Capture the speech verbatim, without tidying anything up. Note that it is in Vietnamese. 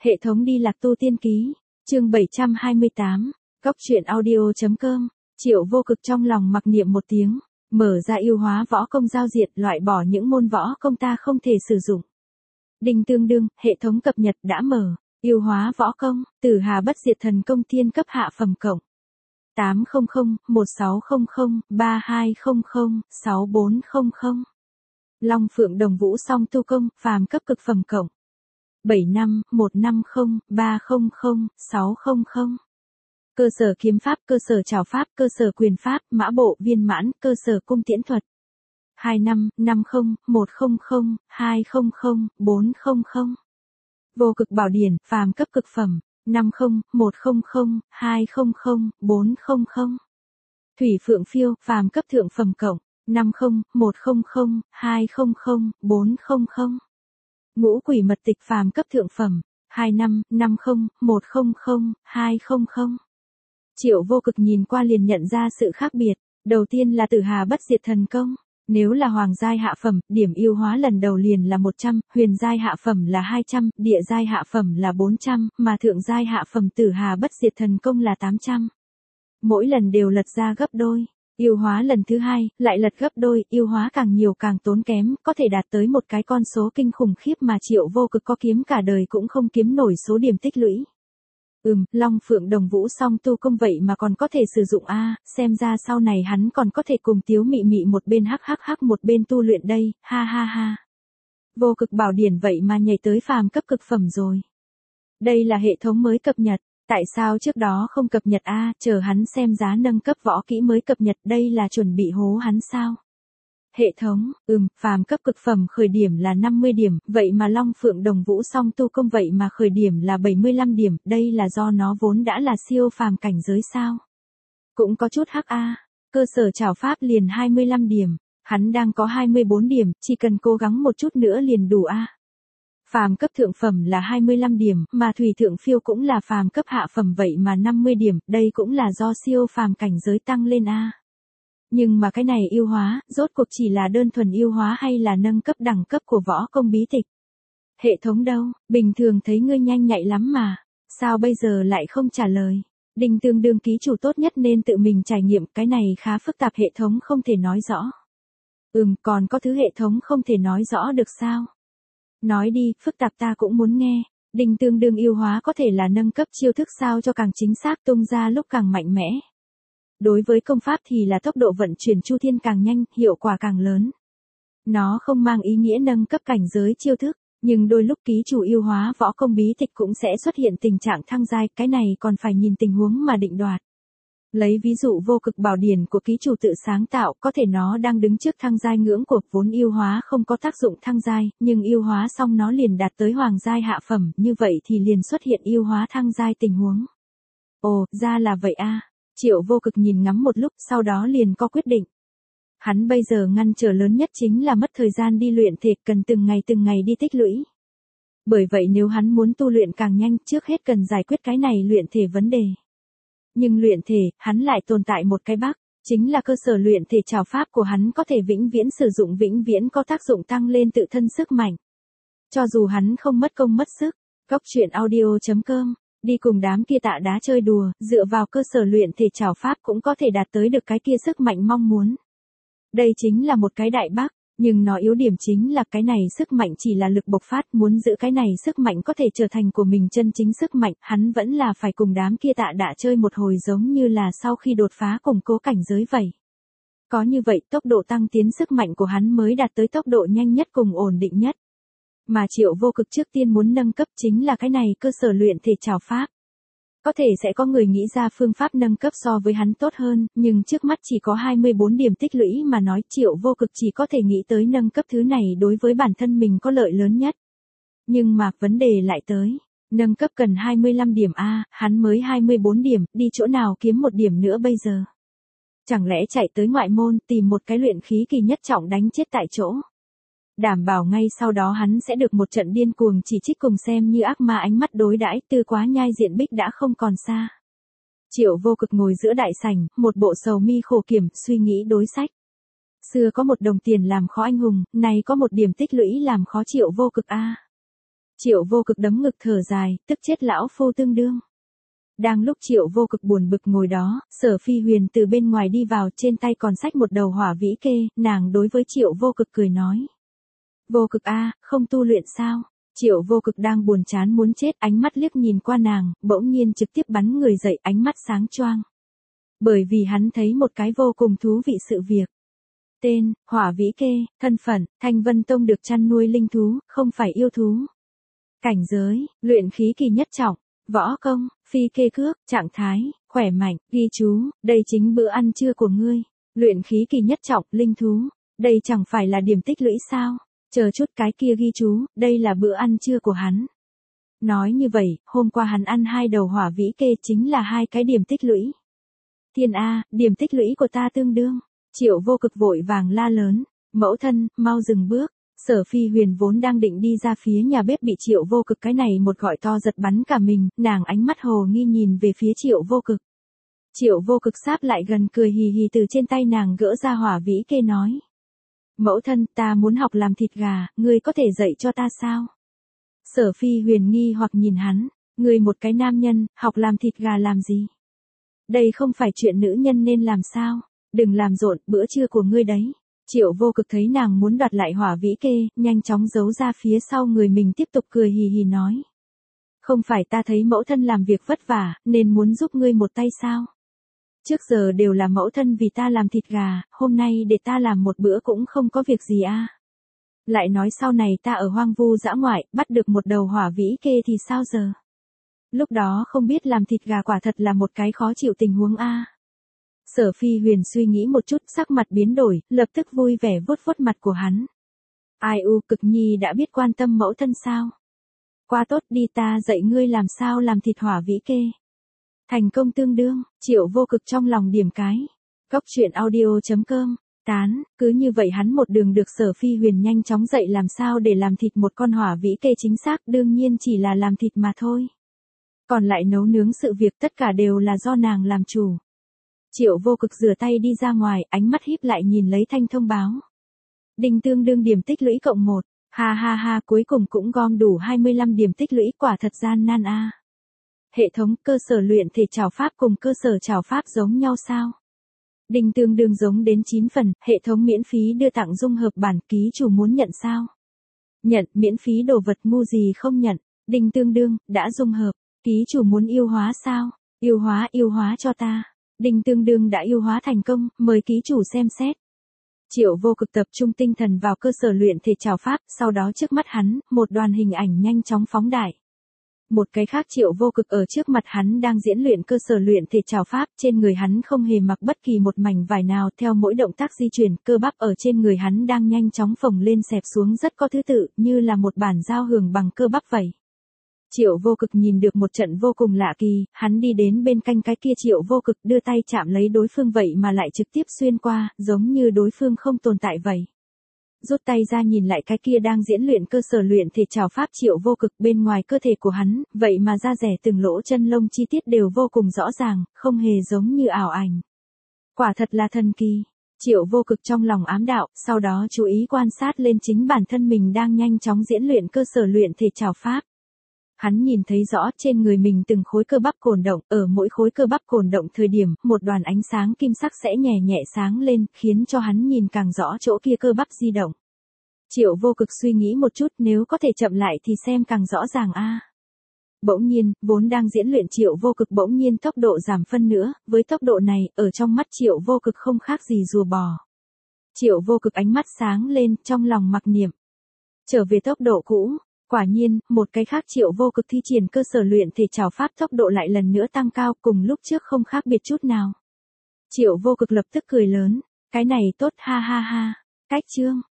Hệ thống đi lạc tu tiên ký, chương bảy trăm hai mươi tám, góc truyện audio.com, Triệu Vô Cực trong lòng mặc niệm một tiếng, mở ra yêu hóa võ công giao diện, loại bỏ những môn võ công ta không thể sử dụng. Đinh tương đương, hệ thống cập nhật đã mở, yêu hóa võ công, Tử Hà Bất Diệt Thần Công thiên cấp hạ phẩm cộng. tám không không, một sáu không không, ba hai không không, sáu bốn không không. Long Phượng Đồng Vũ Song Tu Công, phàm cấp cực phẩm cộng. bảy năm, một năm không, ba không không, sáu không không. Cơ sở kiếm pháp, cơ sở trảo pháp, cơ sở quyền pháp, mã bộ viên mãn, cơ sở cung tiễn thuật. hai năm, năm không, một không không, hai không không, bốn không không. Vô Cực Bảo Điển, phàm cấp cực phẩm, năm không, một không không, hai không không, bốn không không. Thủy Phượng Phiêu, phàm cấp thượng phẩm cộng, năm không, một không không, hai không không, bốn không không. Ngũ Quỷ Mật Tịch, phàm cấp thượng phẩm, hai năm, năm không, một không không, hai không không. Triệu Vô Cực nhìn qua liền nhận ra sự khác biệt, đầu tiên là Tử Hà Bất Diệt Thần Công, nếu là hoàng giai hạ phẩm, điểm yêu hóa lần đầu liền là một trăm, huyền giai hạ phẩm là hai trăm, địa giai hạ phẩm là bốn trăm, mà thượng giai hạ phẩm Tử Hà Bất Diệt Thần Công là tám trăm. Mỗi lần đều lật ra gấp đôi. Yêu hóa lần thứ hai, lại lật gấp đôi, yêu hóa càng nhiều càng tốn kém, có thể đạt tới một cái con số kinh khủng khiếp mà Triệu Vô Cực có kiếm cả đời cũng không kiếm nổi số điểm tích lũy. Ừm, Long Phượng Đồng Vũ Song Tu Công vậy mà còn có thể sử dụng a, xem ra sau này hắn còn có thể cùng Tiếu Mị Mị một bên hắc hắc hắc một bên tu luyện đây, ha ha ha. Vô Cực Bảo Điển vậy mà nhảy tới phàm cấp cực phẩm rồi. Đây là hệ thống mới cập nhật. Tại sao trước đó không cập nhật a, à, chờ hắn xem giá nâng cấp võ kỹ mới cập nhật, đây là chuẩn bị hố hắn sao? Hệ thống, ừm, phàm cấp cực phẩm khởi điểm là năm mươi điểm, vậy mà Long Phượng Đồng Vũ Song Tu Công vậy mà khởi điểm là bảy mươi lăm điểm, đây là do nó vốn đã là siêu phàm cảnh giới sao? Cũng có chút hắc a, à. Cơ sở trảo pháp liền hai mươi lăm điểm, hắn đang có hai mươi bốn điểm, chỉ cần cố gắng một chút nữa liền đủ a. À. Phàm cấp thượng phẩm là hai mươi lăm điểm, mà Thủy Thượng Phiêu cũng là phàm cấp hạ phẩm vậy mà năm mươi điểm, đây cũng là do siêu phàm cảnh giới tăng lên a. À. Nhưng mà cái này yêu hóa, rốt cuộc chỉ là đơn thuần yêu hóa hay là nâng cấp đẳng cấp của võ công bí tịch? Hệ thống đâu, bình thường thấy ngươi nhanh nhạy lắm mà, sao bây giờ lại không trả lời? Đinh tương đương ký chủ tốt nhất nên tự mình trải nghiệm, cái này khá phức tạp, hệ thống không thể nói rõ. Ừm, còn có thứ hệ thống không thể nói rõ được sao? Nói đi, phức tạp ta cũng muốn nghe. Đinh tương đương yêu hóa có thể là nâng cấp chiêu thức sao cho càng chính xác, tung ra lúc càng mạnh mẽ. Đối với công pháp thì là tốc độ vận chuyển chu thiên càng nhanh, hiệu quả càng lớn. Nó không mang ý nghĩa nâng cấp cảnh giới chiêu thức, nhưng đôi lúc ký chủ yêu hóa võ công bí tịch cũng sẽ xuất hiện tình trạng thăng giai, cái này còn phải nhìn tình huống mà định đoạt. Lấy ví dụ Vô Cực Bảo Điển của ký chủ tự sáng tạo, có thể nó đang đứng trước thăng giai ngưỡng của vốn yêu hóa không có tác dụng thăng giai, nhưng yêu hóa xong nó liền đạt tới hoàng giai hạ phẩm, như vậy thì liền xuất hiện yêu hóa thăng giai tình huống. Ồ, ra là vậy a. À. Triệu Vô Cực nhìn ngắm một lúc, sau đó liền có quyết định. Hắn bây giờ ngăn trở lớn nhất chính là mất thời gian đi luyện thể, cần từng ngày từng ngày đi tích lũy. Bởi vậy nếu hắn muốn tu luyện càng nhanh, trước hết cần giải quyết cái này luyện thể vấn đề. Nhưng luyện thể, hắn lại tồn tại một cái bug, chính là cơ sở luyện thể trảo pháp của hắn có thể vĩnh viễn sử dụng, vĩnh viễn có tác dụng tăng lên tự thân sức mạnh. Cho dù hắn không mất công mất sức, góc truyện audio.com, đi cùng đám kia tạ đá chơi đùa, dựa vào cơ sở luyện thể trảo pháp cũng có thể đạt tới được cái kia sức mạnh mong muốn. Đây chính là một cái đại bug, nhưng nó yếu điểm chính là cái này sức mạnh chỉ là lực bộc phát, muốn giữ cái này sức mạnh có thể trở thành của mình chân chính sức mạnh, hắn vẫn là phải cùng đám kia tạ đạ chơi một hồi giống như là sau khi đột phá củng cố cảnh giới vậy. Có như vậy tốc độ tăng tiến sức mạnh của hắn mới đạt tới tốc độ nhanh nhất cùng ổn định nhất. Mà Triệu Vô Cực trước tiên muốn nâng cấp chính là cái này cơ sở luyện thể trảo pháp. Có thể sẽ có người nghĩ ra phương pháp nâng cấp so với hắn tốt hơn, nhưng trước mắt chỉ có hai mươi bốn điểm tích lũy mà nói, Triệu Vô Cực chỉ có thể nghĩ tới nâng cấp thứ này đối với bản thân mình có lợi lớn nhất. Nhưng mà, vấn đề lại tới, nâng cấp cần hai mươi lăm điểm a, hắn mới hai mươi bốn điểm, đi chỗ nào kiếm một điểm nữa bây giờ? Chẳng lẽ chạy tới ngoại môn tìm một cái luyện khí kỳ nhất trọng đánh chết tại chỗ? Đảm bảo ngay sau đó hắn sẽ được một trận điên cuồng chỉ trích cùng xem như ác ma ánh mắt đối đãi, Tư Quá Nhai diện bích đã không còn xa. Triệu Vô Cực ngồi giữa đại sảnh, một bộ sầu mi khổ kiểm, suy nghĩ đối sách. Xưa có một đồng tiền làm khó anh hùng, nay có một điểm tích lũy làm khó Triệu Vô Cực a. À. Triệu Vô Cực đấm ngực thở dài, tức chết lão phu tương đương. Đang lúc Triệu Vô Cực buồn bực ngồi đó, Sở Phi Huyền từ bên ngoài đi vào, trên tay còn xách một đầu hỏa vĩ kê, nàng đối với Triệu Vô Cực cười nói. Vô Cực a, không tu luyện sao? Triệu Vô Cực đang buồn chán muốn chết, ánh mắt liếc nhìn qua nàng, bỗng nhiên trực tiếp bắn người dậy, ánh mắt sáng choang. Bởi vì hắn thấy một cái vô cùng thú vị sự việc. Tên, hỏa vĩ kê, thân phận, Thanh Vân Tông được chăn nuôi linh thú, không phải yêu thú. Cảnh giới, luyện khí kỳ nhất trọng, võ công, phi kê cước, trạng thái, khỏe mạnh, ghi chú, đây chính bữa ăn trưa của ngươi. Luyện khí kỳ nhất trọng, linh thú, đây chẳng phải là điểm tích lũy sao? Chờ chút cái kia ghi chú, đây là bữa ăn trưa của hắn. Nói như vậy, hôm qua hắn ăn hai đầu hỏa vĩ kê chính là hai cái điểm tích lũy. Thiên A, điểm tích lũy của ta tương đương. Triệu Vô Cực vội vàng la lớn, mẫu thân, mau dừng bước. Sở Phi Huyền vốn đang định đi ra phía nhà bếp bị Triệu Vô Cực cái này một gọi to giật bắn cả mình, nàng ánh mắt hồ nghi nhìn về phía Triệu Vô Cực. Triệu Vô Cực sáp lại gần cười hì hì từ trên tay nàng gỡ ra hỏa vĩ kê nói. Mẫu thân, ta muốn học làm thịt gà, ngươi có thể dạy cho ta sao? Sở Phi Huyền nghi hoặc nhìn hắn, ngươi một cái nam nhân, học làm thịt gà làm gì? Đây không phải chuyện nữ nhân nên làm sao? Đừng làm rộn, bữa trưa của ngươi đấy. Triệu Vô Cực thấy nàng muốn đoạt lại hỏa vĩ kê, nhanh chóng giấu ra phía sau người mình tiếp tục cười hì hì nói. Không phải ta thấy mẫu thân làm việc vất vả, nên muốn giúp ngươi một tay sao? Trước giờ đều là mẫu thân vì ta làm thịt gà, hôm nay để ta làm một bữa cũng không có việc gì a. Lại nói sau này ta ở hoang vu dã ngoại, bắt được một đầu hỏa vĩ kê thì sao giờ? Lúc đó không biết làm thịt gà quả thật là một cái khó chịu tình huống a. Sở Phi Huyền suy nghĩ một chút, sắc mặt biến đổi, lập tức vui vẻ vuốt vuốt mặt của hắn. Ai u, Cực Nhi đã biết quan tâm mẫu thân sao? Qua tốt đi, ta dạy ngươi làm sao làm thịt hỏa vĩ kê. Thành công tương đương, Triệu Vô Cực trong lòng điểm cái. Góc truyện audio chấm com, tán, cứ như vậy hắn một đường được Sở Phi Huyền nhanh chóng dạy làm sao để làm thịt một con hỏa vĩ kê chính xác, đương nhiên chỉ là làm thịt mà thôi. Còn lại nấu nướng sự việc tất cả đều là do nàng làm chủ. Triệu Vô Cực rửa tay đi ra ngoài, ánh mắt híp lại nhìn lấy thanh thông báo. Đinh tương đương điểm tích lũy cộng một, ha ha ha, cuối cùng cũng gom đủ hai mươi lăm điểm tích lũy, quả thật gian nan a. À. Hệ thống cơ sở luyện thể trảo pháp cùng cơ sở trảo pháp giống nhau sao? Đinh tương đương giống đến chín phần, hệ thống miễn phí đưa tặng dung hợp bản, ký chủ muốn nhận sao? Nhận, miễn phí đồ vật mua gì không nhận. Đinh tương đương, đã dung hợp, ký chủ muốn yêu hóa sao? Yêu hóa, yêu hóa cho ta. Đinh tương đương đã yêu hóa thành công, mời ký chủ xem xét. Triệu Vô Cực tập trung tinh thần vào cơ sở luyện thể trảo pháp, sau đó trước mắt hắn, một đoàn hình ảnh nhanh chóng phóng đại. Một cái khác Triệu Vô Cực ở trước mặt hắn đang diễn luyện cơ sở luyện thể trảo pháp, trên người hắn không hề mặc bất kỳ một mảnh vải nào, theo mỗi động tác di chuyển, cơ bắp ở trên người hắn đang nhanh chóng phồng lên xẹp xuống rất có thứ tự, như là một bản dao hường bằng cơ bắp vậy. Triệu Vô Cực nhìn được một trận vô cùng lạ kỳ, hắn đi đến bên cạnh cái kia Triệu Vô Cực đưa tay chạm lấy đối phương vậy mà lại trực tiếp xuyên qua, giống như đối phương không tồn tại vậy. Rút tay ra nhìn lại cái kia đang diễn luyện cơ sở luyện thể trảo pháp Triệu Vô Cực, bên ngoài cơ thể của hắn, vậy mà da rẻ từng lỗ chân lông chi tiết đều vô cùng rõ ràng, không hề giống như ảo ảnh. Quả thật là thần kỳ. Triệu Vô Cực trong lòng ám đạo, sau đó chú ý quan sát lên chính bản thân mình đang nhanh chóng diễn luyện cơ sở luyện thể trảo pháp. Hắn nhìn thấy rõ trên người mình từng khối cơ bắp cổn động, ở mỗi khối cơ bắp cổn động thời điểm, một đoàn ánh sáng kim sắc sẽ nhẹ nhẹ sáng lên, khiến cho hắn nhìn càng rõ chỗ kia cơ bắp di động. Triệu Vô Cực suy nghĩ một chút, nếu có thể chậm lại thì xem càng rõ ràng a. À. Bỗng nhiên, vốn đang diễn luyện Triệu Vô Cực bỗng nhiên tốc độ giảm phân nữa, với tốc độ này, ở trong mắt Triệu Vô Cực không khác gì rùa bò. Triệu Vô Cực ánh mắt sáng lên, trong lòng mặc niệm. Trở về tốc độ cũ. Quả nhiên, một cái khác Triệu Vô Cực thi triển cơ sở luyện thể trảo pháp, tốc độ lại lần nữa tăng cao, cùng lúc trước không khác biệt chút nào. Triệu Vô Cực lập tức cười lớn, cái này tốt, ha ha ha. Cách chương